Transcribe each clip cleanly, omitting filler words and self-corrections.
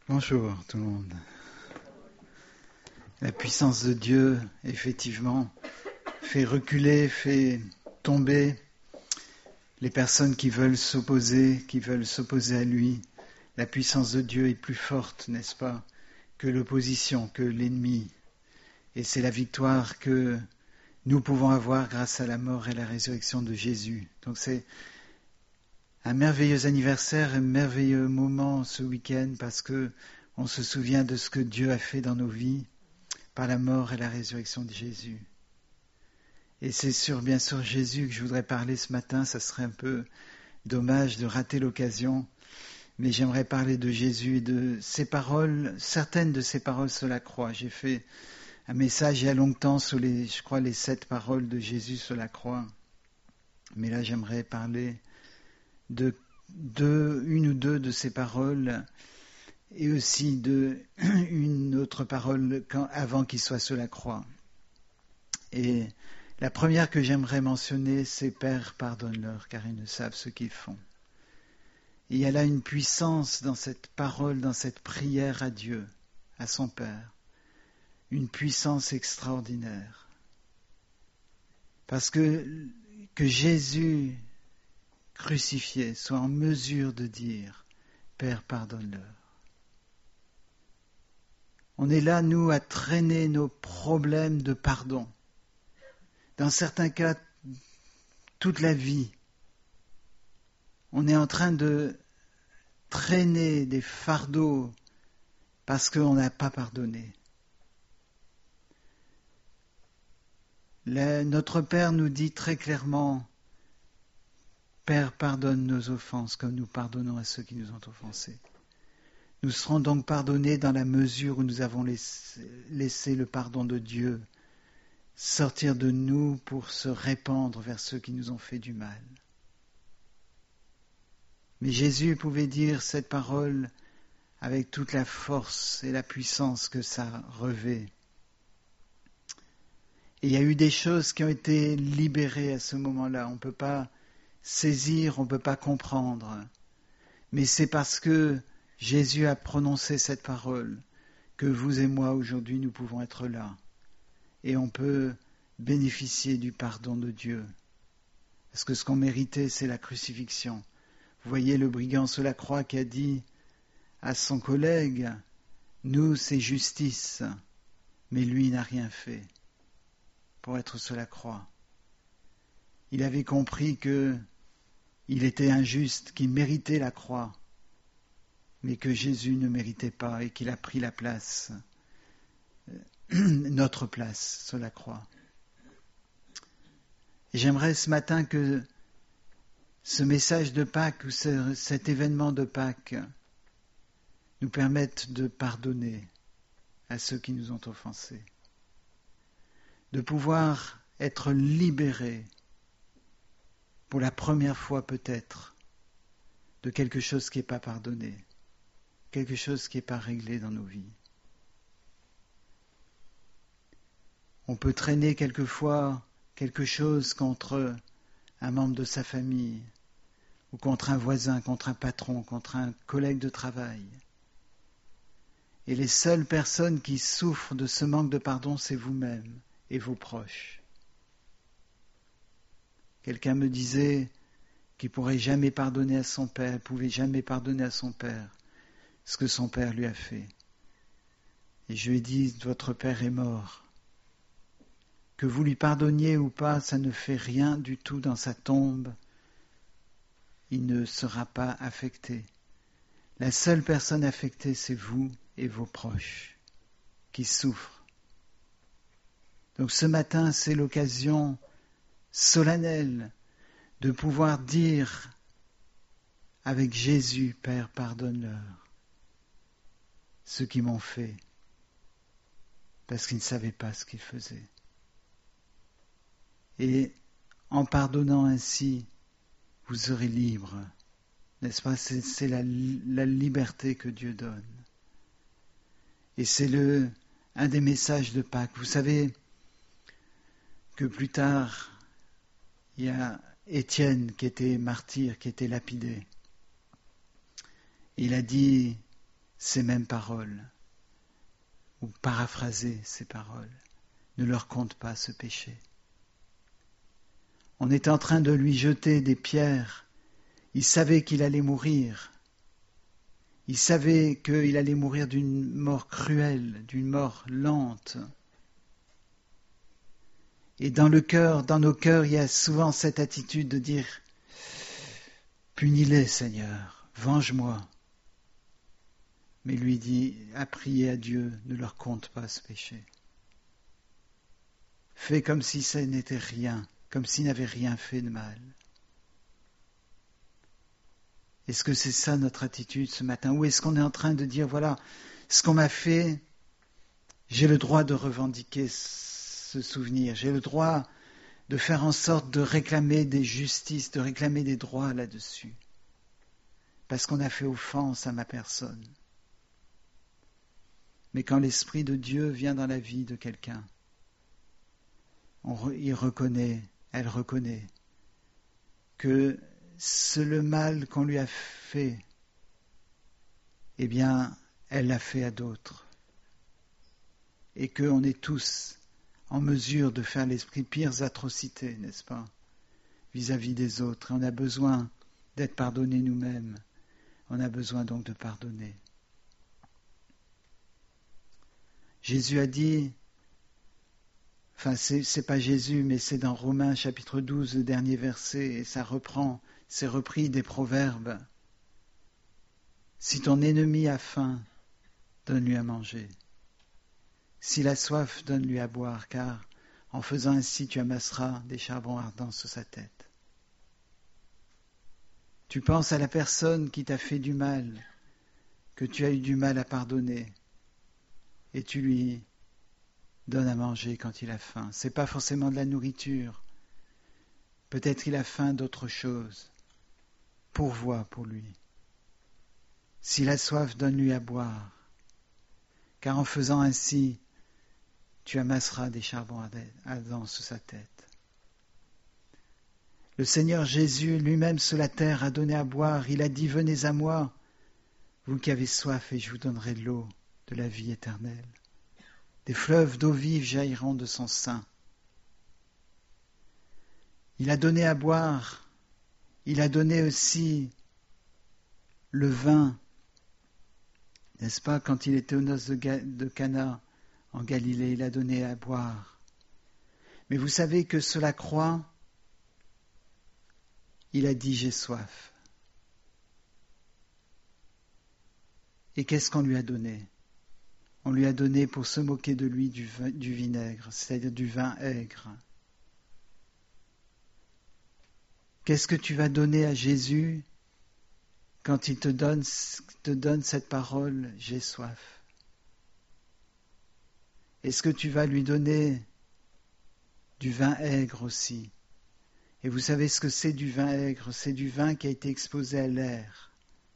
Bonjour tout le monde. La puissance de Dieu, effectivement, fait reculer, fait tomber les personnes qui veulent s'opposer à lui. La puissance de Dieu est plus forte, n'est-ce pas, que l'opposition, que l'ennemi. Et c'est la victoire que nous pouvons avoir grâce à la mort et la résurrection de Jésus. Donc c'est un merveilleux anniversaire, un merveilleux moment ce week-end parce que on se souvient de ce que Dieu a fait dans nos vies par la mort et la résurrection de Jésus. Et c'est bien sûr Jésus que je voudrais parler ce matin. Ça serait un peu dommage de rater l'occasion, mais j'aimerais parler de Jésus et de ses paroles, certaines de ses paroles sur la croix. J'ai fait un message il y a longtemps sur les 7 paroles de Jésus sur la croix. Mais là, j'aimerais parler de une ou deux de ces paroles et aussi de une autre parole avant qu'il soit sur la croix. Et la première que j'aimerais mentionner, c'est « Père, pardonne-leur, car ils ne savent ce qu'ils font ». Il y a là une puissance dans cette parole, dans cette prière à Dieu, à son Père, une puissance extraordinaire. Parce que Jésus crucifié soit en mesure de dire « Père, pardonne-leur ». On est là, nous, à traîner nos problèmes de pardon. Dans certains cas, toute la vie. On est en train de traîner des fardeaux parce qu'on n'a pas pardonné. Notre Père nous dit très clairement « Père, pardonne nos offenses comme nous pardonnons à ceux qui nous ont offensés ». Nous serons donc pardonnés dans la mesure où nous avons laissé le pardon de Dieu sortir de nous pour se répandre vers ceux qui nous ont fait du mal. Mais Jésus pouvait dire cette parole avec toute la force et la puissance que ça revêt. Et il y a eu des choses qui ont été libérées à ce moment-là. On ne peut pas saisir, on ne peut pas comprendre. Mais c'est parce que Jésus a prononcé cette parole que vous et moi aujourd'hui nous pouvons être là et on peut bénéficier du pardon de Dieu. Parce que ce qu'on méritait, c'est la crucifixion. Vous voyez le brigand sur la croix qui a dit à son collègue « Nous, c'est justice », mais lui n'a rien fait pour être sur la croix. Il avait compris qu'il était injuste, qu'il méritait la croix, mais que Jésus ne méritait pas et qu'il a pris la place, notre place sur la croix. Et j'aimerais ce matin que ce message de Pâques ou cet événement de Pâques nous permette de pardonner à ceux qui nous ont offensés, de pouvoir être libérés pour la première fois peut-être de quelque chose qui n'est pas pardonné, quelque chose qui n'est pas réglé dans nos vies. On peut traîner quelquefois quelque chose contre un membre de sa famille, ou contre un voisin, contre un patron, contre un collègue de travail. Et les seules personnes qui souffrent de ce manque de pardon, c'est vous-même et vos proches. Quelqu'un me disait qu'il ne pourrait jamais pardonner à son père, pouvait jamais pardonner à son père ce que son père lui a fait. Et je lui ai dit, votre père est mort. Que vous lui pardonniez ou pas, ça ne fait rien du tout dans sa tombe. Il ne sera pas affecté. La seule personne affectée, c'est vous et vos proches qui souffrent. Donc ce matin, c'est l'occasion solennelle de pouvoir dire avec Jésus, Père, pardonne-leur ceux qui m'ont fait, parce qu'ils ne savaient pas ce qu'ils faisaient. Et en pardonnant ainsi, vous serez libres, n'est-ce pas? C'est la liberté que Dieu donne. Et c'est un des messages de Pâques. Vous savez que plus tard, il y a Étienne qui était martyr, qui était lapidé. Il a dit ces mêmes paroles, ou paraphraser ces paroles. Ne leur compte pas ce péché. On était en train de lui jeter des pierres. Il savait qu'il allait mourir. Il savait qu'il allait mourir d'une mort cruelle, d'une mort lente. Et dans nos cœurs, il y a souvent cette attitude de dire « Punis-les, Seigneur, venge-moi ». Mais lui dit à prier à Dieu, ne leur compte pas ce péché. Fais comme si ça n'était rien, comme s'il n'avait rien fait de mal. Est-ce que c'est ça notre attitude ce matin? Ou est-ce qu'on est en train de dire, voilà, ce qu'on m'a fait, j'ai le droit de revendiquer ce souvenir, j'ai le droit de faire en sorte de réclamer des justices, de réclamer des droits là-dessus, parce qu'on a fait offense à ma personne. Mais quand l'Esprit de Dieu vient dans la vie de quelqu'un, elle reconnaît que c'est le mal qu'on lui a fait, eh bien, elle l'a fait à d'autres. Et qu'on est tous en mesure de faire les pires atrocités, n'est-ce pas, vis-à-vis des autres. Et on a besoin d'être pardonnés nous-mêmes. On a besoin donc de pardonner. Jésus a dit, enfin c'est pas Jésus, mais c'est dans Romains chapitre 12, le dernier verset, et c'est repris des proverbes. Si ton ennemi a faim, donne-lui à manger. S'il a soif, donne-lui à boire, car en faisant ainsi, tu amasseras des charbons ardents sur sa tête. Tu penses à la personne qui t'a fait du mal, que tu as eu du mal à pardonner, et tu lui donnes à manger quand il a faim. Ce n'est pas forcément de la nourriture. Peut-être qu'il a faim d'autre chose. Pourvois pour lui. S'il a soif, donne-lui à boire. Car en faisant ainsi, tu amasseras des charbons ardents sous sa tête. Le Seigneur Jésus lui-même sur la terre a donné à boire. Il a dit, venez à moi, vous qui avez soif, et je vous donnerai de l'eau de la vie éternelle. Des fleuves d'eau vive jailliront de son sein. Il a donné à boire. Il a donné aussi le vin, n'est-ce pas, quand il était aux noces de Cana en Galilée, il a donné à boire. Mais vous savez que sur la croix, il a dit « j'ai soif ». Et qu'est-ce qu'on lui a donné? On lui a donné pour se moquer de lui du vinaigre, c'est-à-dire du vin aigre. Qu'est-ce que tu vas donner à Jésus quand il te donne cette parole « j'ai soif » ? Est-ce que tu vas lui donner du vin aigre aussi? Et vous savez ce que c'est du vin aigre? C'est du vin qui a été exposé à l'air.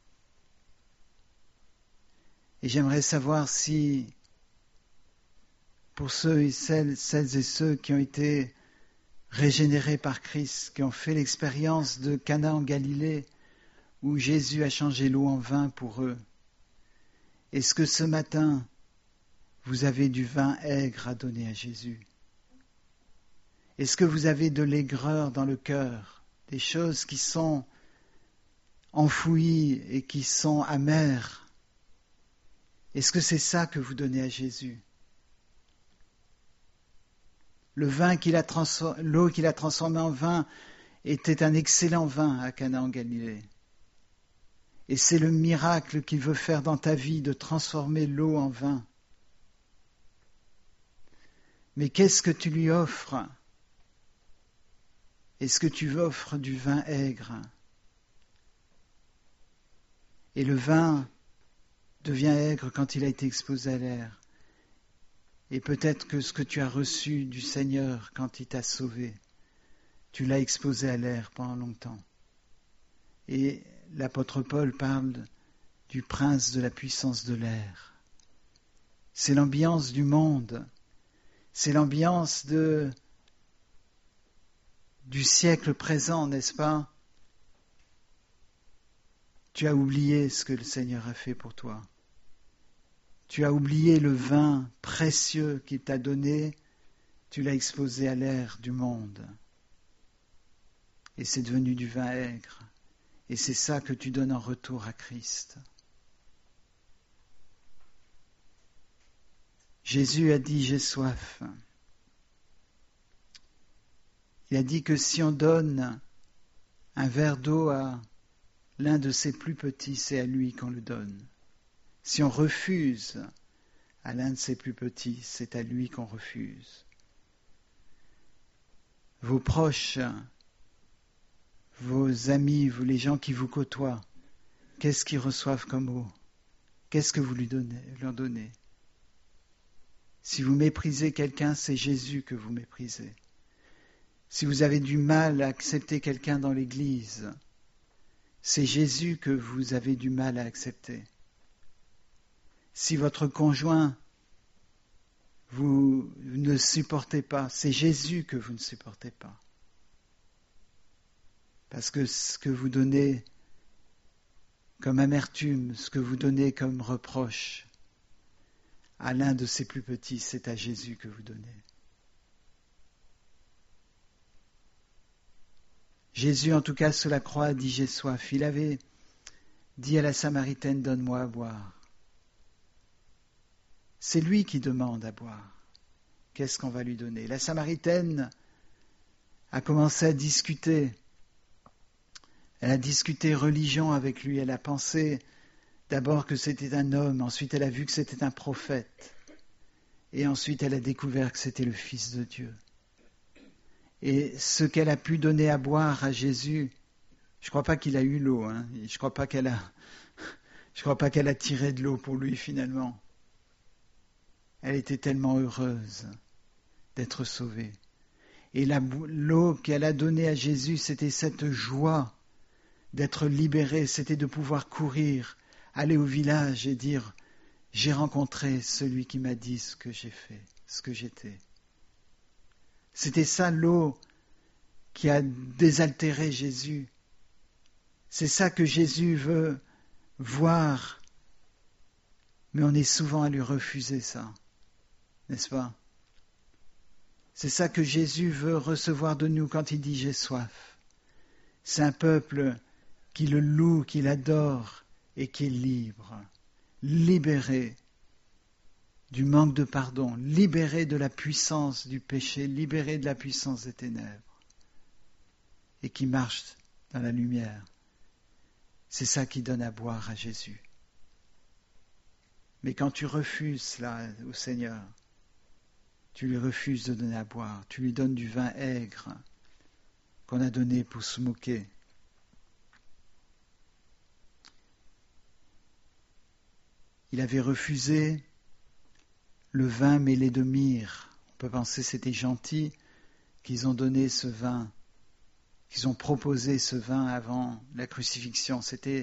Et j'aimerais savoir si, pour celles et ceux qui ont été régénérés par Christ, qui ont fait l'expérience de Cana en Galilée, où Jésus a changé l'eau en vin pour eux, est-ce que ce matin, vous avez du vin aigre à donner à Jésus? Est-ce que vous avez de l'aigreur dans le cœur, des choses qui sont enfouies et qui sont amères? Est-ce que c'est ça que vous donnez à Jésus? L'eau qu'il a transformé en vin était un excellent vin à Cana en Galilée. Et c'est le miracle qu'il veut faire dans ta vie, de transformer l'eau en vin. Mais qu'est-ce que tu lui offres? Est-ce que tu offres du vin aigre? Et le vin devient aigre quand il a été exposé à l'air. Et peut-être que ce que tu as reçu du Seigneur quand il t'a sauvé, tu l'as exposé à l'air pendant longtemps. Et l'apôtre Paul parle du prince de la puissance de l'air. C'est l'ambiance du monde, c'est l'ambiance du siècle présent, n'est-ce pas? Tu as oublié ce que le Seigneur a fait pour toi. Tu as oublié le vin précieux qu'il t'a donné, tu l'as exposé à l'air du monde. Et c'est devenu du vin aigre. Et c'est ça que tu donnes en retour à Christ. Jésus a dit « j'ai soif ». Il a dit que si on donne un verre d'eau à l'un de ses plus petits, c'est à lui qu'on le donne. Si on refuse à l'un de ses plus petits, c'est à lui qu'on refuse. Vos proches, vos amis, les gens qui vous côtoient, qu'est-ce qu'ils reçoivent comme eau? Qu'est-ce que vous leur donnez? Si vous méprisez quelqu'un, c'est Jésus que vous méprisez. Si vous avez du mal à accepter quelqu'un dans l'Église, c'est Jésus que vous avez du mal à accepter. Si votre conjoint, vous ne supportez pas, c'est Jésus que vous ne supportez pas. Parce que ce que vous donnez comme amertume, ce que vous donnez comme reproche à l'un de ses plus petits, c'est à Jésus que vous donnez. Jésus, en tout cas, sur la croix, a dit « j'ai soif ». Il avait dit à la Samaritaine « donne-moi à boire ». C'est lui qui demande à boire. Qu'est-ce qu'on va lui donner? La Samaritaine a commencé à discuter. Elle a discuté religion avec lui. Elle a pensé d'abord que c'était un homme. Ensuite, elle a vu que c'était un prophète. Et ensuite, elle a découvert que c'était le Fils de Dieu. Et ce qu'elle a pu donner à boire à Jésus, je ne crois pas qu'il a eu l'eau. Je ne crois pas qu'elle a tiré de l'eau pour lui finalement. Elle était tellement heureuse d'être sauvée. Et l'eau qu'elle a donnée à Jésus, c'était cette joie d'être libérée, c'était de pouvoir courir, aller au village et dire « J'ai rencontré celui qui m'a dit ce que j'ai fait, ce que j'étais ». C'était ça l'eau qui a désaltéré Jésus. C'est ça que Jésus veut voir, mais on est souvent à lui refuser ça. N'est-ce pas? C'est ça que Jésus veut recevoir de nous quand il dit « j'ai soif ». C'est un peuple qui le loue, qui l'adore et qui est libre, libéré du manque de pardon, libéré de la puissance du péché, libéré de la puissance des ténèbres et qui marche dans la lumière. C'est ça qui donne à boire à Jésus. Mais quand tu refuses cela au Seigneur, tu lui refuses de donner à boire, tu lui donnes du vin aigre qu'on a donné pour se moquer. Il avait refusé le vin mêlé de myrrhe. On peut penser que c'était gentil qu'ils ont donné ce vin, qu'ils ont proposé ce vin avant la crucifixion.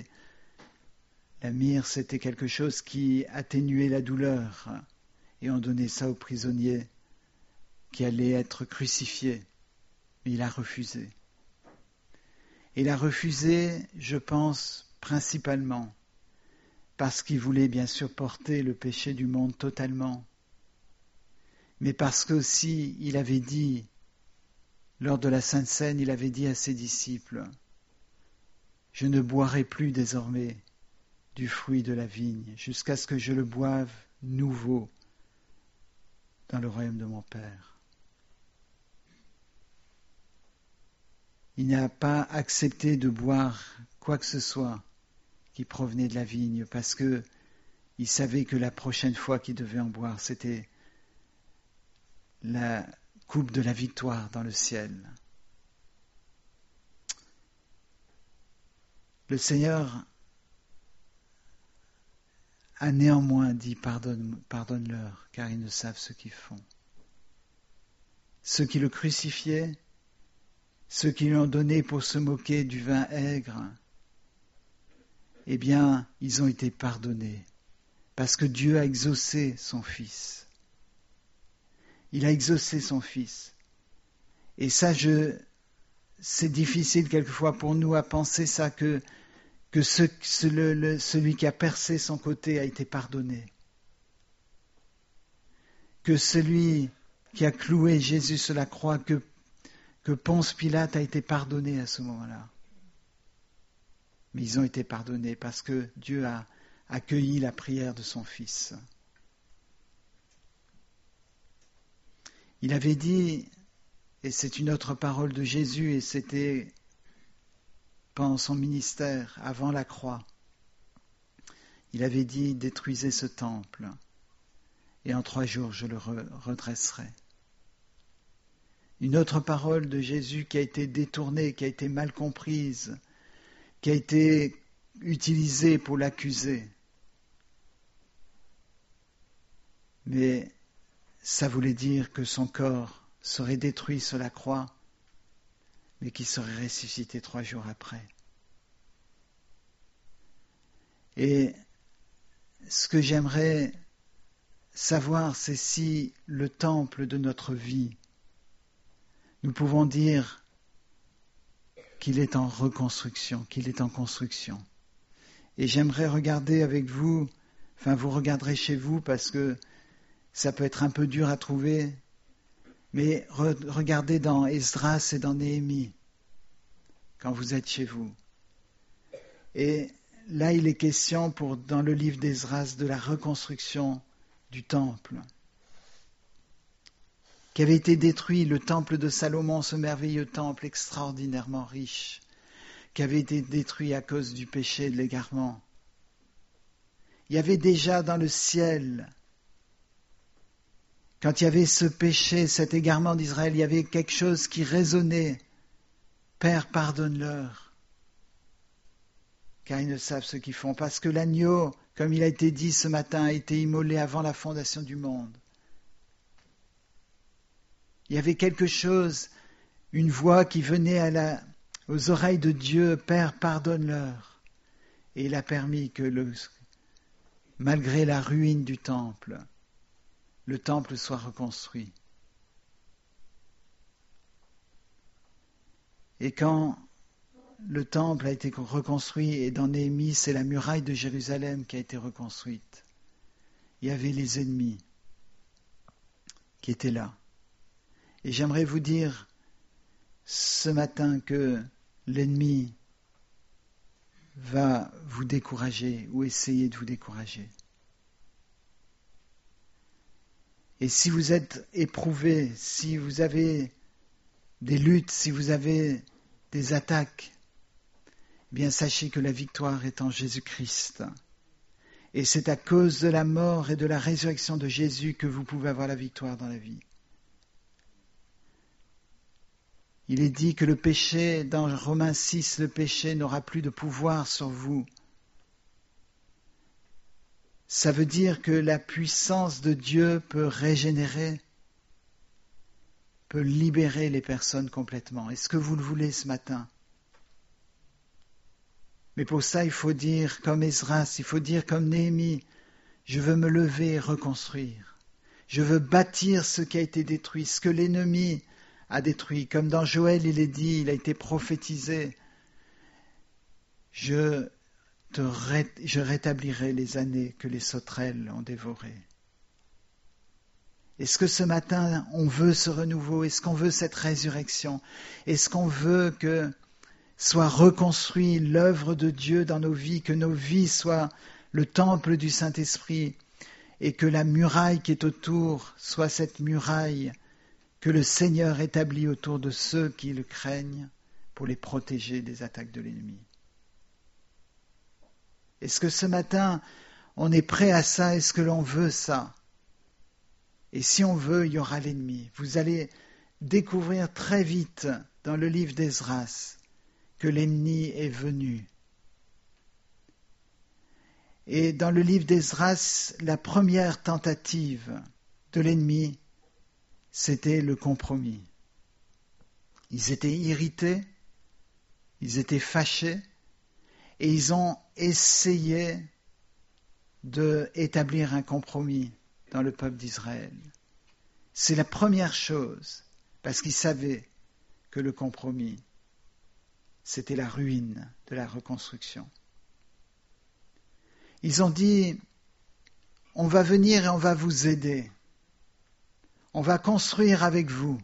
La myrrhe, c'était quelque chose qui atténuait la douleur. Et on donnait ça aux prisonniers qui allaient être crucifiés. Mais il a refusé. Il a refusé, je pense, principalement parce qu'il voulait bien sûr porter le péché du monde totalement, mais parce qu'aussi il avait dit, lors de la Sainte Seine, il avait dit à ses disciples, « Je ne boirai plus désormais du fruit de la vigne, jusqu'à ce que je le boive nouveau dans le royaume de mon Père. » Il n'a pas accepté de boire quoi que ce soit qui provenait de la vigne, parce que il savait que la prochaine fois qu'il devait en boire, c'était la coupe de la victoire dans le ciel. Le Seigneur a néanmoins dit pardonne-leur, car ils ne savent ce qu'ils font. Ceux qui le crucifiaient, ceux qui lui ont donné pour se moquer du vin aigre, eh bien, ils ont été pardonnés, parce que Dieu a exaucé son Fils. Il a exaucé son Fils. Et ça, c'est difficile quelquefois pour nous à penser ça, que celui qui a percé son côté a été pardonné. que celui qui a cloué Jésus sur la croix, que Ponce Pilate a été pardonné à ce moment-là. Mais ils ont été pardonnés parce que Dieu a accueilli la prière de son Fils. Il avait dit, et c'est une autre parole de Jésus, et c'était pendant son ministère, avant la croix, il avait dit, détruisez ce temple, et en 3 jours je le redresserai. Une autre parole de Jésus qui a été détournée, qui a été mal comprise, qui a été utilisée pour l'accuser. Mais ça voulait dire que son corps serait détruit sur la croix, mais qu'il serait ressuscité 3 jours après. Et ce que j'aimerais savoir, c'est si le temple de notre vie, nous pouvons dire qu'il est en reconstruction, qu'il est en construction. Et j'aimerais regarder avec vous, vous regarderez chez vous parce que ça peut être un peu dur à trouver, mais regardez dans Esdras et dans Néhémie, quand vous êtes chez vous. Et là, il est question, dans le livre d'Esdras, de la reconstruction du temple, qui avait été détruit, le temple de Salomon, ce merveilleux temple extraordinairement riche, qui avait été détruit à cause du péché de l'égarement. Il y avait déjà dans le ciel, quand il y avait ce péché, cet égarement d'Israël, il y avait quelque chose qui résonnait. Père, pardonne-leur, car ils ne savent ce qu'ils font. Parce que l'agneau, comme il a été dit ce matin, a été immolé avant la fondation du monde. Il y avait quelque chose, une voix qui venait aux oreilles de Dieu, Père, pardonne-leur. Et il a permis que, malgré la ruine du temple, le temple soit reconstruit. Et quand le temple a été reconstruit, et dans Néhémie, c'est la muraille de Jérusalem qui a été reconstruite, il y avait les ennemis qui étaient là. Et j'aimerais vous dire ce matin que l'ennemi va vous décourager ou essayer de vous décourager. Et si vous êtes éprouvé, si vous avez des luttes, si vous avez des attaques, eh bien sachez que la victoire est en Jésus-Christ. Et c'est à cause de la mort et de la résurrection de Jésus que vous pouvez avoir la victoire dans la vie. Il est dit que le péché, dans Romains 6, le péché n'aura plus de pouvoir sur vous. Ça veut dire que la puissance de Dieu peut régénérer, peut libérer les personnes complètement. Est-ce que vous le voulez ce matin? Mais pour ça, il faut dire comme Esdras, il faut dire comme Néhémie, je veux me lever et reconstruire. Je veux bâtir ce qui a été détruit, ce que l'ennemi a détruit. Comme dans Joël, il est dit, il a été prophétisé, je rétablirai les années que les sauterelles ont dévorées. Est-ce que ce matin, on veut ce renouveau? Est-ce qu'on veut cette résurrection? Est-ce qu'on veut que soit reconstruit l'œuvre de Dieu dans nos vies, que nos vies soient le temple du Saint-Esprit et que la muraille qui est autour soit cette muraille que le Seigneur établit autour de ceux qui le craignent pour les protéger des attaques de l'ennemi? Est-ce que ce matin, on est prêt à ça? Est-ce que l'on veut ça? Et si on veut, il y aura l'ennemi. Vous allez découvrir très vite dans le livre d'Esdras que l'ennemi est venu. Et dans le livre d'Esdras, la première tentative de l'ennemi, c'était le compromis. Ils étaient irrités, ils étaient fâchés, et ils ont essayé d'établir un compromis dans le peuple d'Israël. C'est la première chose, parce qu'ils savaient que le compromis, c'était la ruine de la reconstruction. Ils ont dit, on va venir et on va vous aider. On va construire avec vous.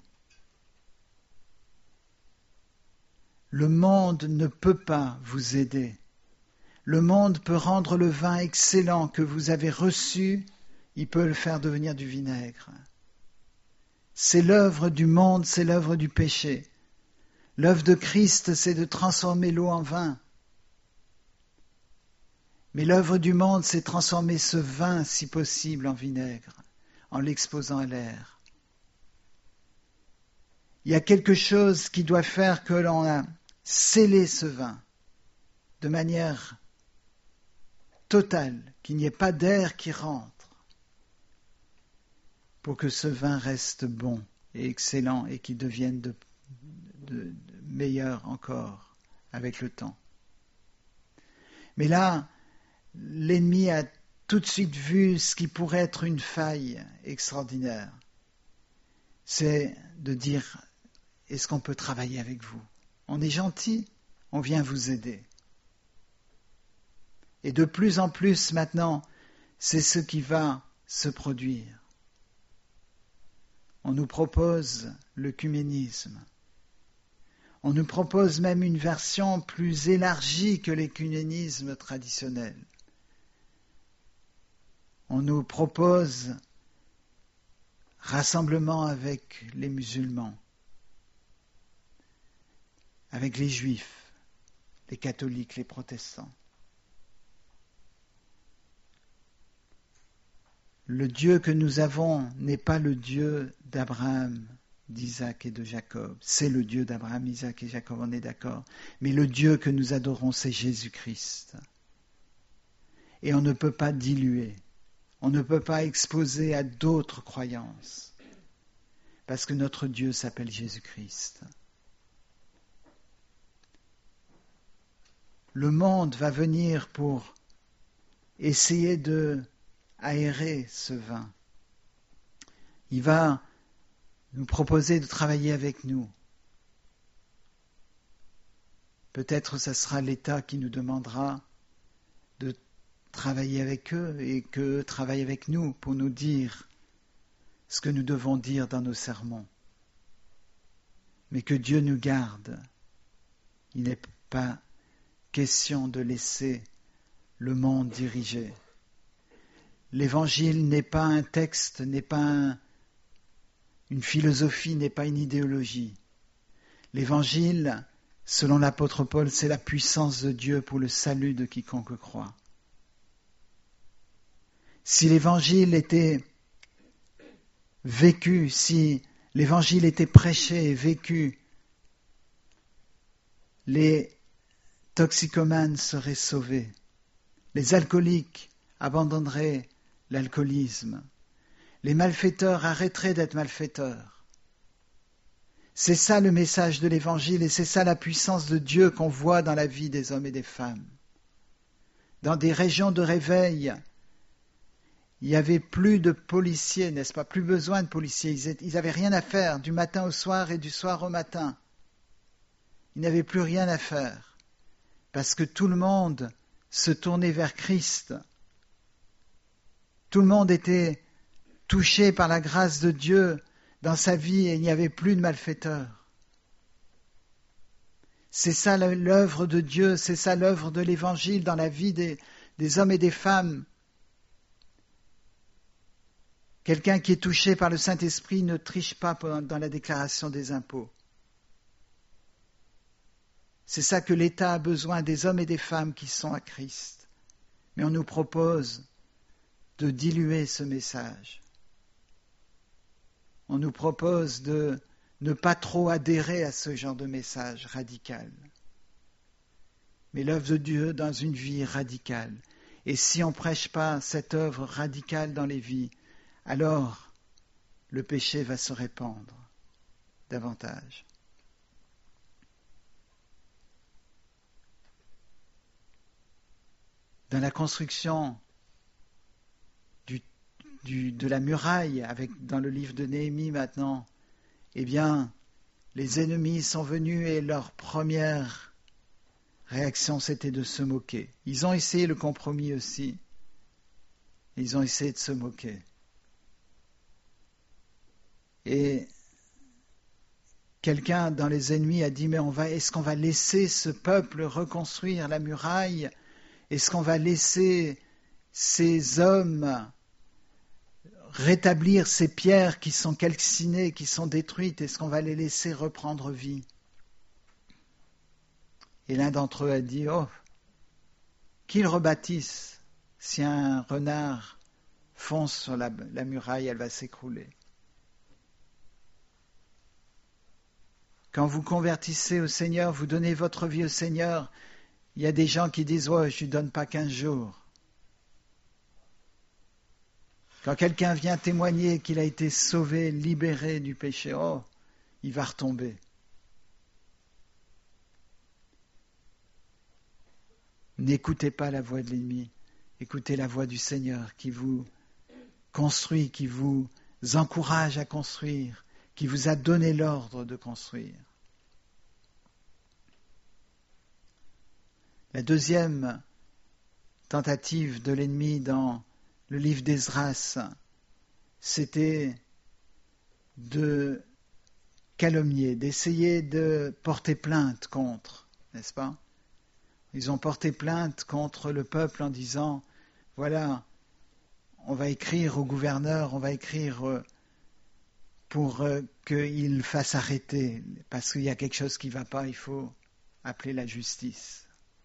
Le monde ne peut pas vous aider. Le monde peut rendre le vin excellent que vous avez reçu, il peut le faire devenir du vinaigre. C'est l'œuvre du monde, c'est l'œuvre du péché. L'œuvre de Christ, c'est de transformer l'eau en vin. Mais l'œuvre du monde, c'est transformer ce vin, si possible, en vinaigre, en l'exposant à l'air. Il y a quelque chose qui doit faire que l'on a scellé ce vin de manière totale, qu'il n'y ait pas d'air qui rentre, pour que ce vin reste bon et excellent et qu'il devienne de meilleur encore avec le temps. Mais là, l'ennemi a tout de suite vu ce qui pourrait être une faille extraordinaire. C'est de dire, est-ce qu'on peut travailler avec vous? On est gentil, on vient vous aider. Et de plus en plus maintenant, c'est ce qui va se produire. On nous propose l'œcuménisme. On nous propose même une version plus élargie que l'œcuménisme traditionnel. On nous propose rassemblement avec les musulmans, avec les juifs, les catholiques, les protestants. Le Dieu que nous avons n'est pas le Dieu d'Abraham, d'Isaac et de Jacob. C'est le Dieu d'Abraham, Isaac et Jacob, on est d'accord. Mais le Dieu que nous adorons, c'est Jésus-Christ. Et on ne peut pas diluer, on ne peut pas exposer à d'autres croyances, parce que notre Dieu s'appelle Jésus-Christ. Le monde va venir pour essayer de aérer ce vin. Il va nous proposer de travailler avec nous. Peut-être ce sera l'État qui nous demandera de travailler avec eux et qu'eux travaillent avec nous pour nous dire ce que nous devons dire dans nos sermons. Mais que Dieu nous garde. Il n'est pas question de laisser le monde diriger. L'Évangile n'est pas un texte, n'est pas une philosophie, n'est pas une idéologie. L'Évangile, selon l'apôtre Paul, c'est la puissance de Dieu pour le salut de quiconque croit. Si l'Évangile était vécu, si l'Évangile était prêché et vécu, les toxicomanes seraient sauvés, les alcooliques abandonneraient l'alcoolisme, les malfaiteurs arrêteraient d'être malfaiteurs. C'est ça le message de l'Évangile et c'est ça la puissance de Dieu qu'on voit dans la vie des hommes et des femmes. Dans des régions de réveil, il n'y avait plus de policiers, n'est-ce pas? Plus besoin de policiers. Ils n'avaient rien à faire du matin au soir et du soir au matin. Ils n'avaient plus rien à faire parce que tout le monde se tournait vers Christ. Tout le monde était touché par la grâce de Dieu dans sa vie et il n'y avait plus de malfaiteurs. C'est ça l'œuvre de Dieu, c'est ça l'œuvre de l'Évangile dans la vie des hommes et des femmes. Quelqu'un qui est touché par le Saint-Esprit ne triche pas dans la déclaration des impôts. C'est ça que l'État a besoin, des hommes et des femmes qui sont à Christ. Mais on nous propose de diluer ce message. On nous propose de ne pas trop adhérer à ce genre de message radical. Mais l'œuvre de Dieu dans une vie radicale. Et si on ne prêche pas cette œuvre radicale dans les vies, alors le péché va se répandre davantage. Dans la construction de la muraille, dans le livre de Néhémie maintenant, eh bien, les ennemis sont venus et leur première réaction, c'était de se moquer. Ils ont essayé le compromis aussi. Ils ont essayé de se moquer. Et quelqu'un dans les ennemis a dit, mais est-ce qu'on va laisser ce peuple reconstruire la muraille? Est-ce qu'on va laisser ces hommes rétablir ces pierres qui sont calcinées, qui sont détruites? Est-ce qu'on va les laisser reprendre vie? Et l'un d'entre eux a dit, oh, qu'ils rebâtissent. Si un renard fonce sur la muraille, elle va s'écrouler. Quand vous convertissez au Seigneur, vous donnez votre vie au Seigneur, il y a des gens qui disent « Ouais, je ne lui donne pas 15 jours ». Quand quelqu'un vient témoigner qu'il a été sauvé, libéré du péché, oh, il va retomber. N'écoutez pas la voix de l'ennemi, écoutez la voix du Seigneur qui vous construit, qui vous encourage à construire, qui vous a donné l'ordre de construire. La deuxième tentative de l'ennemi dans le livre d'Esdras, c'était de calomnier, d'essayer de porter plainte contre, n'est-ce pas? Ils ont porté plainte contre le peuple en disant, voilà, on va écrire au gouverneur, on va écrire pour qu'il fasse arrêter, parce qu'il y a quelque chose qui ne va pas, il faut appeler la justice.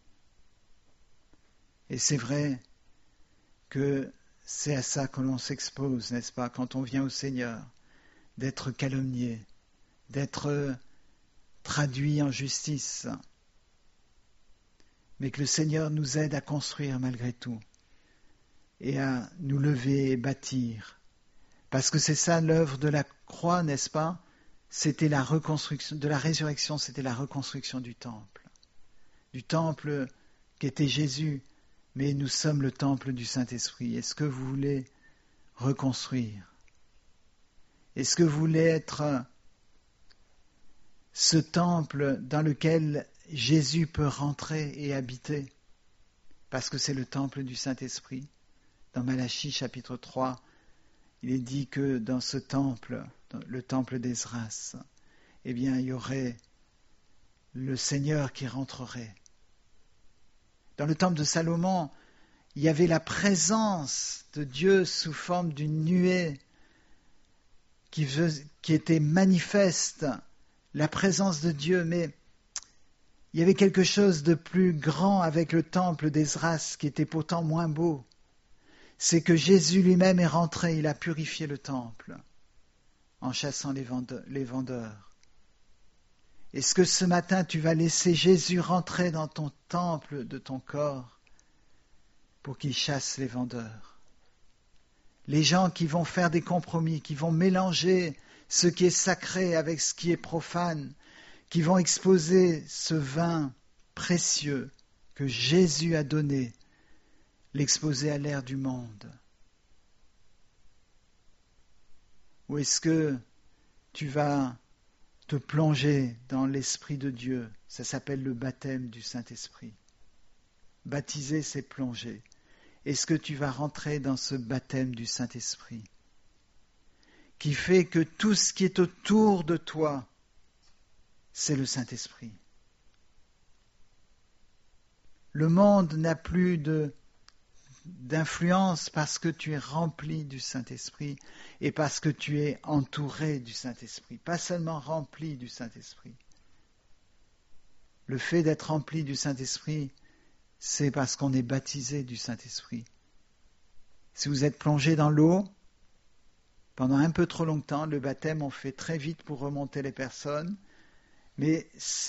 Et c'est vrai que c'est à ça que l'on s'expose, n'est-ce pas, quand on vient au Seigneur, d'être calomnié, d'être traduit en justice, mais que le Seigneur nous aide à construire malgré tout, et à nous lever et bâtir. Parce que c'est ça l'œuvre de la croix, n'est-ce pas? C'était la reconstruction, de la résurrection, c'était la reconstruction du temple qu'était Jésus, mais nous sommes le temple du Saint-Esprit. Est-ce que vous voulez reconstruire? Est-ce que vous voulez être ce temple dans lequel Jésus peut rentrer et habiter? Parce que c'est le temple du Saint-Esprit. Dans Malachie chapitre 3, il est dit que dans ce temple, le temple d'Esdras, eh bien, il y aurait le Seigneur qui rentrerait. Dans le temple de Salomon, il y avait la présence de Dieu sous forme d'une nuée qui était manifeste, la présence de Dieu, mais il y avait quelque chose de plus grand avec le temple d'Esdras qui était pourtant moins beau. C'est que Jésus lui-même est rentré, il a purifié le temple en chassant les vendeurs. Est-ce que ce matin tu vas laisser Jésus rentrer dans ton temple de ton corps pour qu'il chasse les vendeurs? Les gens qui vont faire des compromis, qui vont mélanger ce qui est sacré avec ce qui est profane, qui vont exposer ce vin précieux que Jésus a donné, l'exposer à l'air du monde. Ou est-ce que tu vas te plonger dans l'Esprit de Dieu? Ça s'appelle le baptême du Saint-Esprit. Baptiser, c'est plonger. Est-ce que tu vas rentrer dans ce baptême du Saint-Esprit qui fait que tout ce qui est autour de toi, c'est le Saint-Esprit? Le monde n'a plus d'influence parce que tu es rempli du Saint-Esprit et parce que tu es entouré du Saint-Esprit, pas seulement rempli du Saint-Esprit. Le fait d'être rempli du Saint-Esprit, c'est parce qu'on est baptisé du Saint-Esprit. Si vous êtes plongé dans l'eau, pendant un peu trop longtemps, le baptême on fait très vite pour remonter les personnes, mais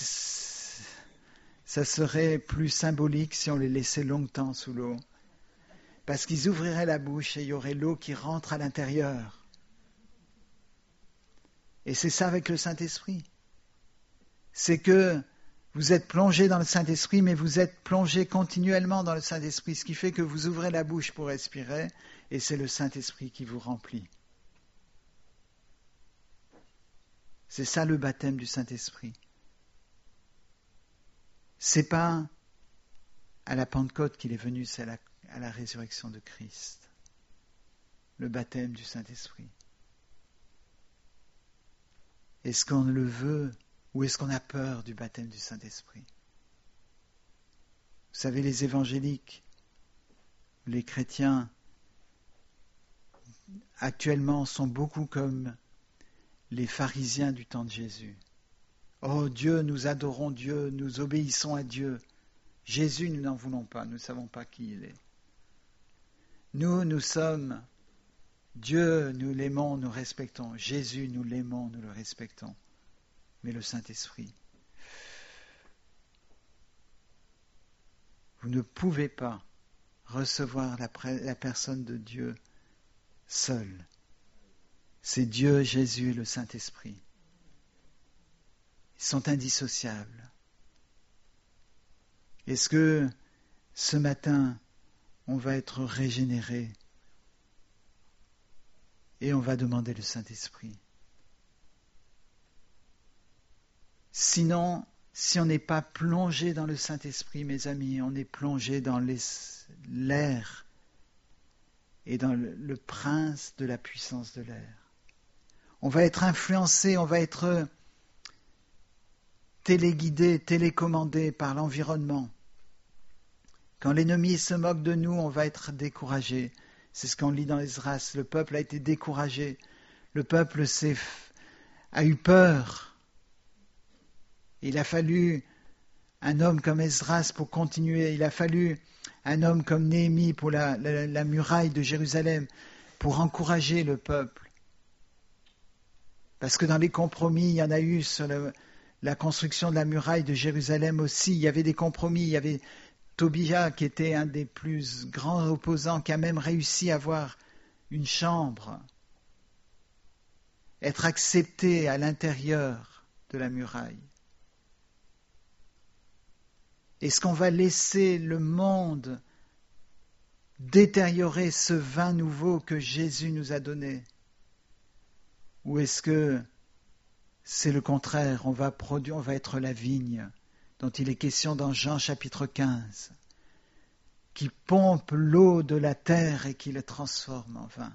ça serait plus symbolique si on les laissait longtemps sous l'eau. Parce qu'ils ouvriraient la bouche et il y aurait l'eau qui rentre à l'intérieur. Et c'est ça avec le Saint-Esprit. C'est que vous êtes plongé dans le Saint-Esprit, mais vous êtes plongé continuellement dans le Saint-Esprit, ce qui fait que vous ouvrez la bouche pour respirer, et c'est le Saint-Esprit qui vous remplit. C'est ça le baptême du Saint-Esprit. C'est pas à la Pentecôte qu'il est venu, c'est à la résurrection de Christ. Le baptême du Saint-Esprit. Est-ce qu'on le veut ou est-ce qu'on a peur du baptême du Saint-Esprit? Vous savez, les évangéliques, les chrétiens, actuellement sont beaucoup comme les pharisiens du temps de Jésus. Oh Dieu, nous adorons Dieu, nous obéissons à Dieu. Jésus, nous n'en voulons pas, nous ne savons pas qui il est. Nous sommes Dieu, nous l'aimons, nous respectons. Jésus, nous l'aimons, nous le respectons. Mais le Saint-Esprit, vous ne pouvez pas recevoir la personne de Dieu seul. C'est Dieu, Jésus et le Saint-Esprit. Ils sont indissociables. Est-ce que ce matin, on va être régénéré et on va demander le Saint-Esprit? Sinon, si on n'est pas plongé dans le Saint-Esprit, mes amis, on est plongé dans l'air et dans le prince de la puissance de l'air. On va être influencé, on va être téléguidé, télécommandé par l'environnement. Quand l'ennemi se moque de nous, on va être découragé. C'est ce qu'on lit dans Esdras. Le peuple a été découragé. Le peuple a eu peur. Il a fallu un homme comme Esdras pour continuer. Il a fallu un homme comme Néhémie pour la muraille de Jérusalem, pour encourager le peuple. Parce que dans les compromis, il y en a eu sur la construction de la muraille de Jérusalem aussi. Il y avait des compromis. Il y avait Tobia qui était un des plus grands opposants, qui a même réussi à avoir une chambre, être accepté à l'intérieur de la muraille. Est-ce qu'on va laisser le monde détériorer ce vin nouveau que Jésus nous a donné? Ou est-ce que c'est le contraire, on va être la vigne dont il est question dans Jean chapitre 15, qui pompe l'eau de la terre et qui le transforme en vin?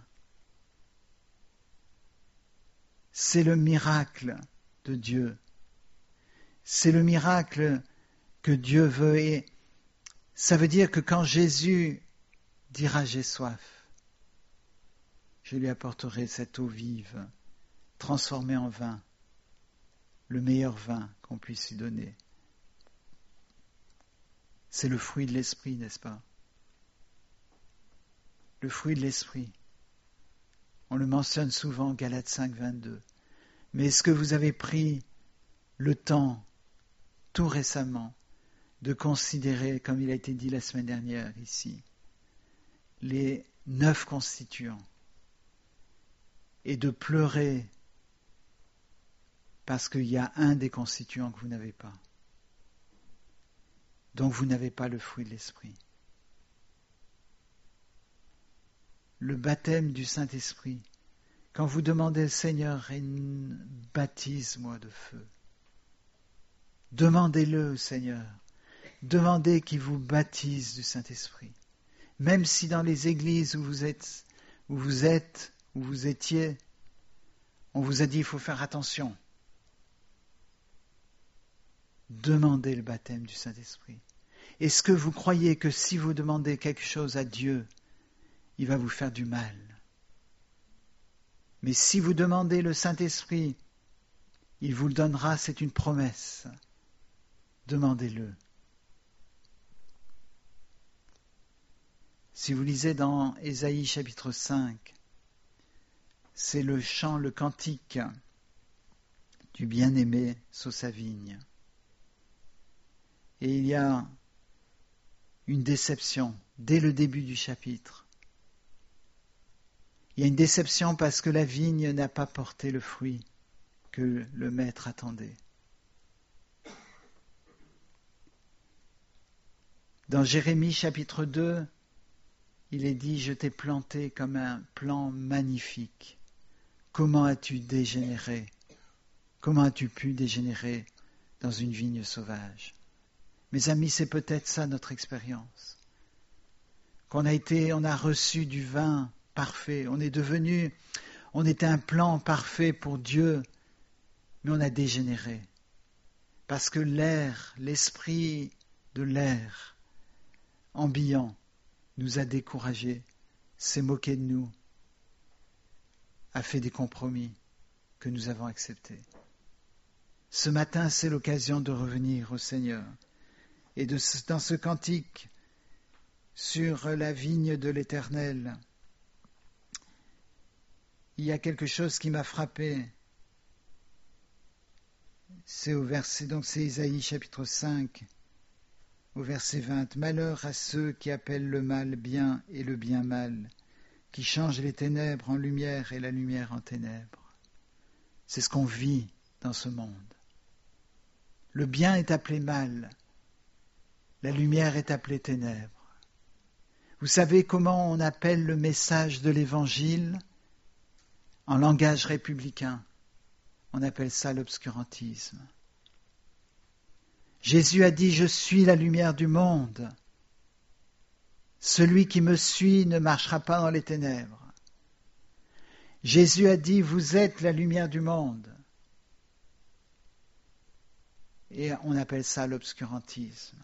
C'est le miracle de Dieu. C'est le miracle que Dieu veut. Et ça veut dire que quand Jésus dira « j'ai soif », je lui apporterai cette eau vive, transformée en vin, le meilleur vin qu'on puisse lui donner. C'est le fruit de l'esprit, n'est-ce pas? Le fruit de l'esprit. On le mentionne souvent, Galates 5, 22. Mais est-ce que vous avez pris le temps, tout récemment, de considérer, comme il a été dit la semaine dernière ici, les 9 constituants et de pleurer parce qu'il y a un des constituants que vous n'avez pas? Donc vous n'avez pas le fruit de l'esprit. Le baptême du Saint-Esprit, quand vous demandez au Seigneur, baptise-moi de feu. Demandez-le au Seigneur. Demandez qu'il vous baptise du Saint-Esprit. Même si dans les églises où vous étiez, on vous a dit qu'il faut faire attention. Demandez le baptême du Saint-Esprit. Est-ce que vous croyez que si vous demandez quelque chose à Dieu, il va vous faire du mal? Mais si vous demandez le Saint-Esprit, il vous le donnera, c'est une promesse. Demandez-le. Si vous lisez dans Ésaïe chapitre 5, c'est le chant, le cantique du bien-aimé sous sa vigne. Et il y a une déception dès le début du chapitre. Il y a une déception parce que la vigne n'a pas porté le fruit que le maître attendait. Dans Jérémie chapitre 2, il est dit « Je t'ai planté comme un plant magnifique. Comment as-tu dégénéré? Comment as-tu pu dégénérer dans une vigne sauvage ?» Mes amis, c'est peut-être ça notre expérience. On a reçu du vin parfait, on était un plan parfait pour Dieu, mais on a dégénéré. Parce que l'air, l'esprit de l'air ambiant nous a découragés, s'est moqué de nous, a fait des compromis que nous avons acceptés. Ce matin, c'est l'occasion de revenir au Seigneur. Et dans ce cantique sur la vigne de l'Éternel, il y a quelque chose qui m'a frappé. C'est au verset, donc c'est Isaïe chapitre 5, au verset 20. Malheur à ceux qui appellent le mal bien et le bien mal, qui changent les ténèbres en lumière et la lumière en ténèbres. C'est ce qu'on vit dans ce monde. Le bien est appelé mal, la lumière est appelée ténèbres. Vous savez comment on appelle le message de l'Évangile? En langage républicain, on appelle ça l'obscurantisme. Jésus a dit « Je suis la lumière du monde. Celui qui me suit ne marchera pas dans les ténèbres. » Jésus a dit « Vous êtes la lumière du monde. » Et on appelle ça l'obscurantisme.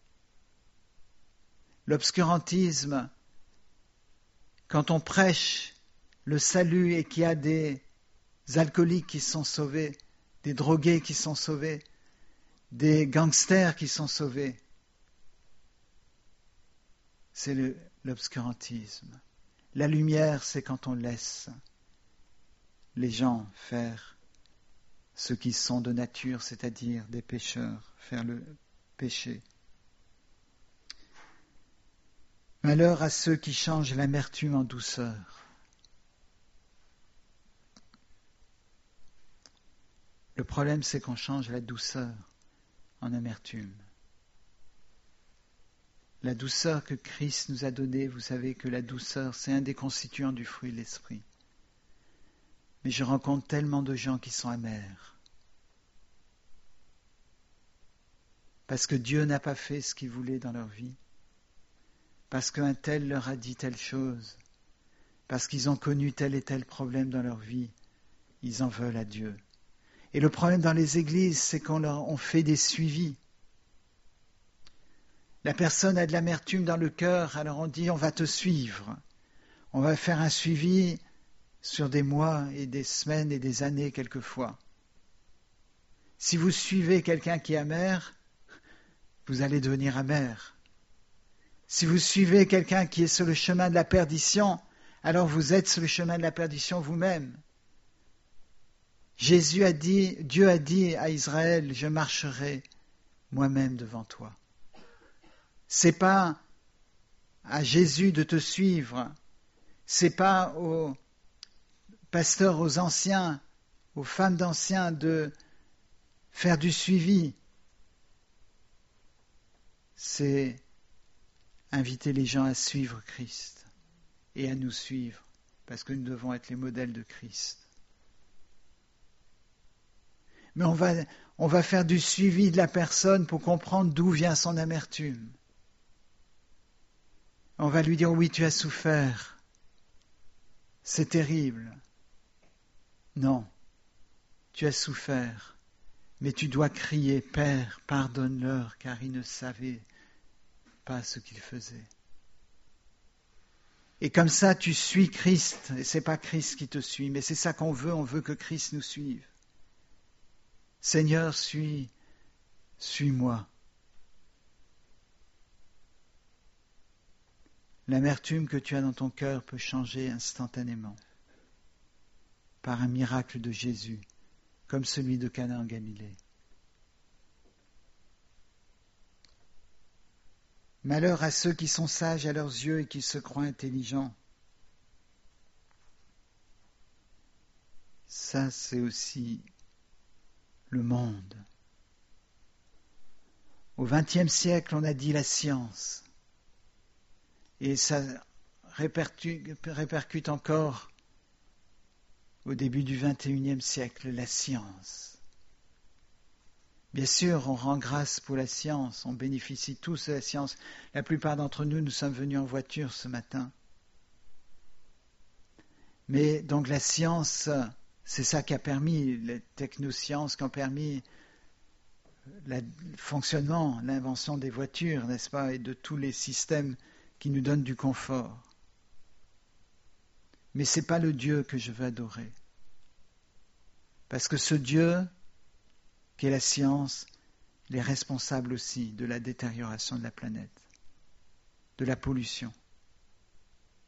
L'obscurantisme, quand on prêche le salut et qu'il y a des alcooliques qui sont sauvés, des drogués qui sont sauvés, des gangsters qui sont sauvés, c'est l'obscurantisme. La lumière, c'est quand on laisse les gens faire ce qui sont de nature, c'est-à-dire des pécheurs, faire le péché. Malheur à ceux qui changent l'amertume en douceur. Le problème, c'est qu'on change la douceur en amertume. La douceur que Christ nous a donnée, vous savez que la douceur, c'est un des constituants du fruit de l'esprit. Mais je rencontre tellement de gens qui sont amers. Parce que Dieu n'a pas fait ce qu'il voulait dans leur vie. Parce qu'un tel leur a dit telle chose. Parce qu'ils ont connu tel et tel problème dans leur vie. Ils en veulent à Dieu. Et le problème dans les églises, c'est qu'on fait des suivis. La personne a de l'amertume dans le cœur, alors on dit on va te suivre. On va faire un suivi sur des mois et des semaines et des années quelquefois. Si vous suivez quelqu'un qui est amer, vous allez devenir amer. Si vous suivez quelqu'un qui est sur le chemin de la perdition, alors vous êtes sur le chemin de la perdition vous-même. Dieu a dit à Israël, je marcherai moi-même devant toi. C'est pas à Jésus de te suivre, c'est pas aux pasteurs, aux anciens, aux femmes d'anciens de faire du suivi. C'est inviter les gens à suivre Christ et à nous suivre, parce que nous devons être les modèles de Christ. Mais on va faire du suivi de la personne pour comprendre d'où vient son amertume. On va lui dire, oui, tu as souffert. C'est terrible. Non, tu as souffert, mais tu dois crier, Père, pardonne-leur, car ils ne savaient pas ce qu'ils faisaient. Et comme ça, tu suis Christ, et c'est pas Christ qui te suit, mais c'est ça qu'on veut, on veut que Christ nous suive. Seigneur, suis-moi. L'amertume que tu as dans ton cœur peut changer instantanément par un miracle de Jésus, comme celui de Cana en Galilée. Malheur à ceux qui sont sages à leurs yeux et qui se croient intelligents. Ça, c'est aussi le monde. Au XXe siècle, on a dit la science. Et ça répercute encore au début du XXIe siècle, la science. Bien sûr, on rend grâce pour la science, on bénéficie tous de la science. La plupart d'entre nous, nous sommes venus en voiture ce matin. Mais donc la science, C'est ça qui a permis les technosciences, qui ont permis le fonctionnement, l'invention des voitures, n'est-ce pas, et de tous les systèmes qui nous donnent du confort. Mais ce n'est pas le Dieu que je veux adorer. Parce que ce Dieu, qui est la science, il est responsable aussi de la détérioration de la planète, de la pollution. Pourquoi ?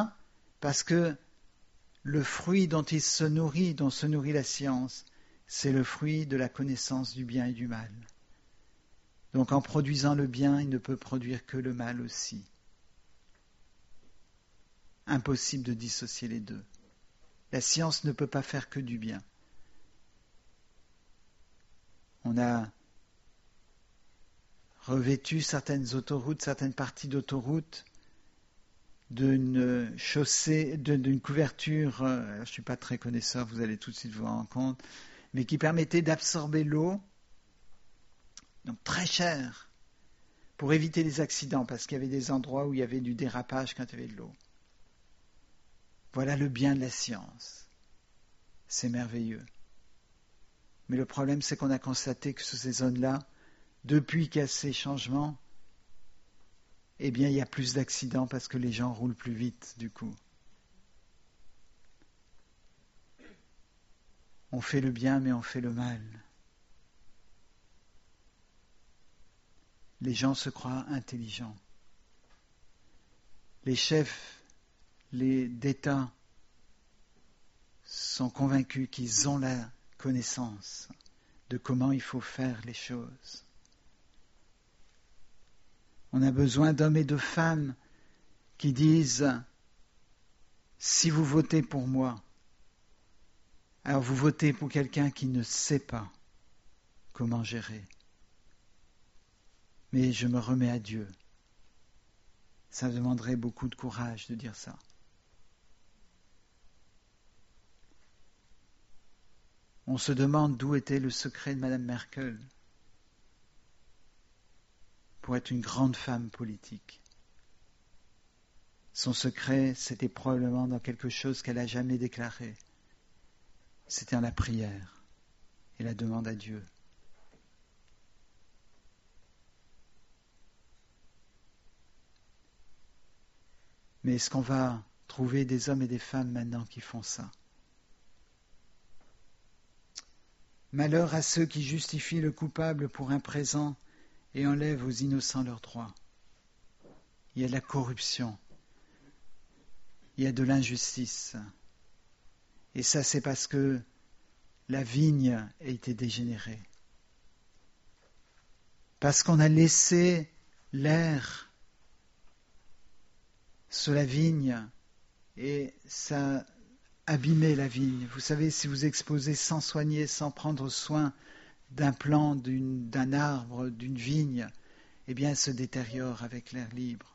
Parce que le fruit dont il se nourrit, dont se nourrit la science, c'est le fruit de la connaissance du bien et du mal. Donc en produisant le bien, il ne peut produire que le mal aussi. Impossible de dissocier les deux. La science ne peut pas faire que du bien. On a revêtu certaines autoroutes, certaines parties d'autoroutes d'une chaussée, d'une couverture, je ne suis pas très connaisseur, vous allez tout de suite vous rendre compte, mais qui permettait d'absorber l'eau, donc très cher, pour éviter les accidents, parce qu'il y avait des endroits où il y avait du dérapage quand il y avait de l'eau. Voilà le bien de la science. C'est merveilleux. Mais le problème, c'est qu'on a constaté que sur ces zones-là, depuis qu'il y a ces changements, eh bien, il y a plus d'accidents parce que les gens roulent plus vite, du coup. On fait le bien, mais on fait le mal. Les gens se croient intelligents. Les chefs d'État sont convaincus qu'ils ont la connaissance de comment il faut faire les choses. On a besoin d'hommes et de femmes qui disent « Si vous votez pour moi, alors vous votez pour quelqu'un qui ne sait pas comment gérer. Mais je me remets à Dieu. » Ça demanderait beaucoup de courage de dire ça. On se demande d'où était le secret de Mme Merkel pour être une grande femme politique. Son secret, c'était probablement dans quelque chose qu'elle n'a jamais déclaré. C'était en la prière et la demande à Dieu. Mais est-ce qu'on va trouver des hommes et des femmes maintenant qui font ça ? Malheur à ceux qui justifient le coupable pour un présent et enlèvent aux innocents leurs droits. Il y a de la corruption, il y a de l'injustice. Et ça, c'est parce que la vigne a été dégénérée. Parce qu'on a laissé l'air sur la vigne et ça a abîmé la vigne. Vous savez, si vous exposez sans soigner, sans prendre soin d'un plant, d'un arbre, d'une vigne, eh bien, elle se détériore avec l'air libre.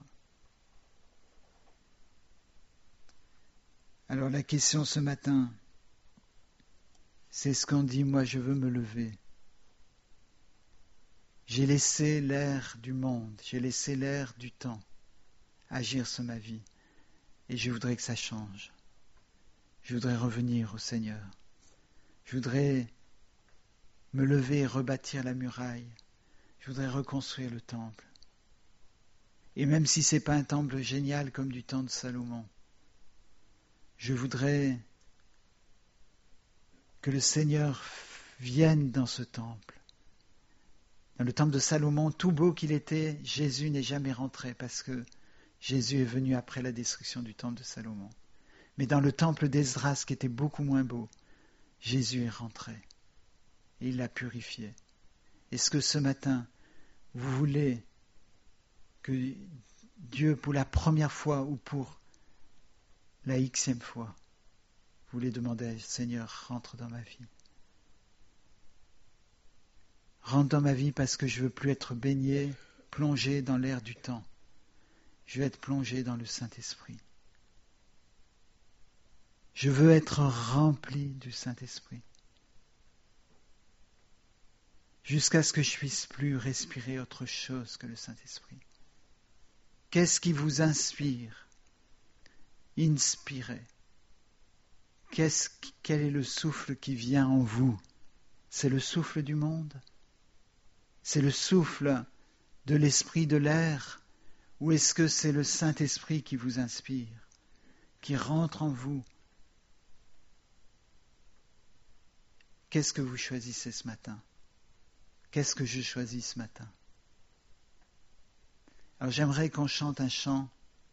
Alors la question ce matin, c'est ce qu'on dit, moi je veux me lever. J'ai laissé l'air du monde, j'ai laissé l'air du temps agir sur ma vie et je voudrais que ça change. Je voudrais revenir au Seigneur. Je voudrais me lever et rebâtir la muraille. Je voudrais reconstruire le temple. Et même si ce n'est pas un temple génial comme du temps de Salomon, je voudrais que le Seigneur vienne dans ce temple. Dans le temple de Salomon, tout beau qu'il était, Jésus n'est jamais rentré parce que Jésus est venu après la destruction du temple de Salomon. Mais dans le temple d'Esdras, qui était beaucoup moins beau, Jésus est rentré et il l'a purifié. Est-ce que ce matin, vous voulez que Dieu, pour la première fois ou pour la xème fois, vous voulez demander, Seigneur, rentre dans ma vie. Rentre dans ma vie parce que je ne veux plus être baigné, plongé dans l'air du temps. Je veux être plongé dans le Saint-Esprit. Je veux être rempli du Saint-Esprit. Jusqu'à ce que je puisse plus respirer autre chose que le Saint-Esprit. Qu'est-ce qui vous inspire ? Inspirez. quel est le souffle qui vient en vous? C'est le souffle du monde? C'est le souffle de l'esprit de l'air? Ou est-ce que c'est le Saint-Esprit qui vous inspire, qui rentre en vous? Qu'est-ce que vous choisissez ce matin? Qu'est-ce que je choisis ce matin? Alors j'aimerais qu'on chante un chant.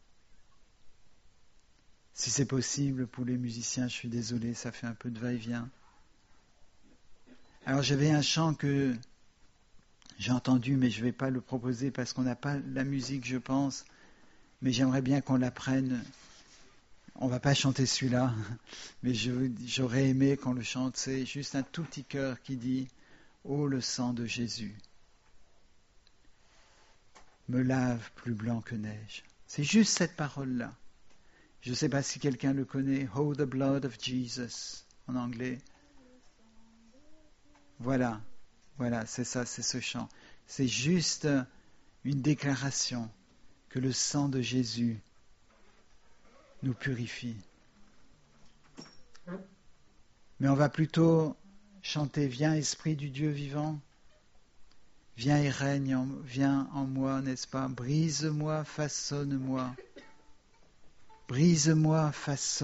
Si c'est possible pour les musiciens, je suis désolé, ça fait un peu de va-et-vient. Alors j'avais un chant que j'ai entendu, mais je ne vais pas le proposer parce qu'on n'a pas la musique, je pense. Mais j'aimerais bien qu'on l'apprenne. On ne va pas chanter celui-là, mais j'aurais aimé qu'on le chante. C'est juste un tout petit chœur qui dit « Oh, le sang de Jésus me lave plus blanc que neige ». C'est juste cette parole-là. Je ne sais pas si quelqu'un le connaît. « Oh, the blood of Jesus » en anglais. Voilà, c'est ça, c'est ce chant. C'est juste une déclaration que le sang de Jésus nous purifie. Mais on va plutôt chanter « Viens, Esprit du Dieu vivant, viens et règne, viens en moi, n'est-ce pas? Brise-moi, façonne-moi. Brise-moi, façonne-moi. »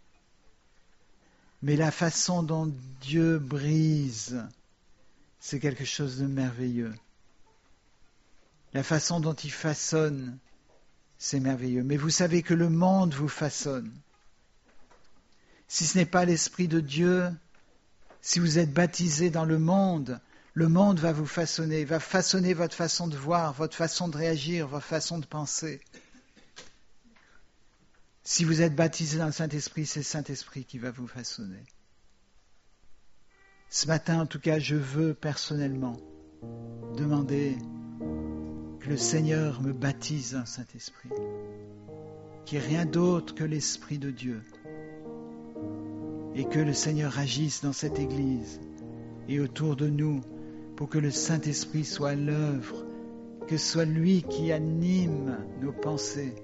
Mais la façon dont Dieu brise, c'est quelque chose de merveilleux. La façon dont il façonne, c'est merveilleux. Mais vous savez que le monde vous façonne. Si ce n'est pas l'Esprit de Dieu, si vous êtes baptisé dans le monde va vous façonner, va façonner votre façon de voir, votre façon de réagir, votre façon de penser. Si vous êtes baptisé dans le Saint-Esprit, c'est le Saint-Esprit qui va vous façonner. Ce matin, en tout cas, je veux personnellement demander que le Seigneur me baptise dans le Saint-Esprit, qu'il n'y ait rien d'autre que l'Esprit de Dieu, et que le Seigneur agisse dans cette Église et autour de nous pour que le Saint-Esprit soit à l'œuvre, que ce soit lui qui anime nos pensées.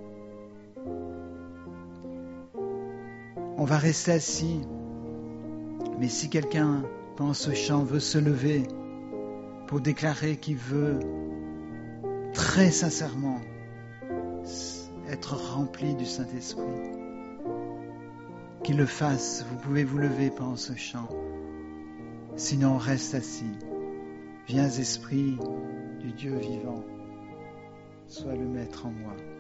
On va rester assis, mais si quelqu'un pense au chant, veut se lever pour déclarer qu'il veut très sincèrement être rempli du Saint-Esprit, qu'il le fasse. Vous pouvez vous lever pendant ce chant. Sinon, on reste assis. Viens, Esprit du Dieu vivant, sois le maître en moi.